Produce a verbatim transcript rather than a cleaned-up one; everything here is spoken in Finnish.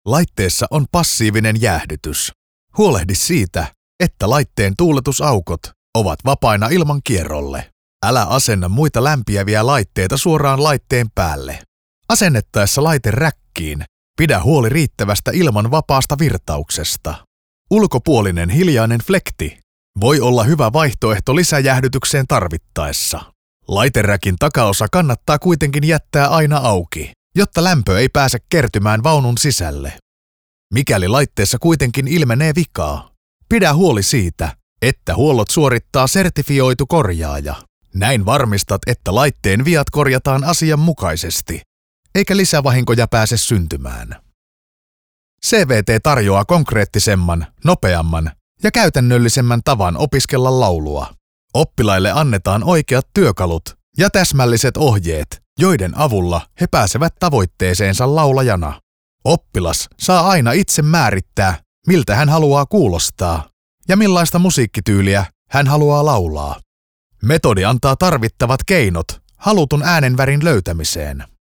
Laitteessa on passiivinen jäähdytys. Huolehdi siitä, että laitteen tuuletusaukot ovat vapaina ilman kierrolle. Älä asenna muita lämpiäviä laitteita suoraan laitteen päälle. Asennettaessa laite räkkiin pidä huoli riittävästä ilman vapaasta virtauksesta. Ulkopuolinen hiljainen flekti voi olla hyvä vaihtoehto lisäjäähdytykseen tarvittaessa. Laiteräkin takaosa kannattaa kuitenkin jättää aina auki, jotta lämpö ei pääse kertymään vaunun sisälle. Mikäli laitteessa kuitenkin ilmenee vikaa, pidä huoli siitä, että huollot suorittaa sertifioitu korjaaja. Näin varmistat, että laitteen viat korjataan asianmukaisesti, eikä lisävahinkoja pääse syntymään. C V T tarjoaa konkreettisemman, nopeamman ja käytännöllisemmän tavan opiskella laulua. Oppilaille annetaan oikeat työkalut ja täsmälliset ohjeet, joiden avulla he pääsevät tavoitteeseensa laulajana. Oppilas saa aina itse määrittää, miltä hän haluaa kuulostaa ja millaista musiikkityyliä hän haluaa laulaa. Metodi antaa tarvittavat keinot halutun äänenvärin löytämiseen.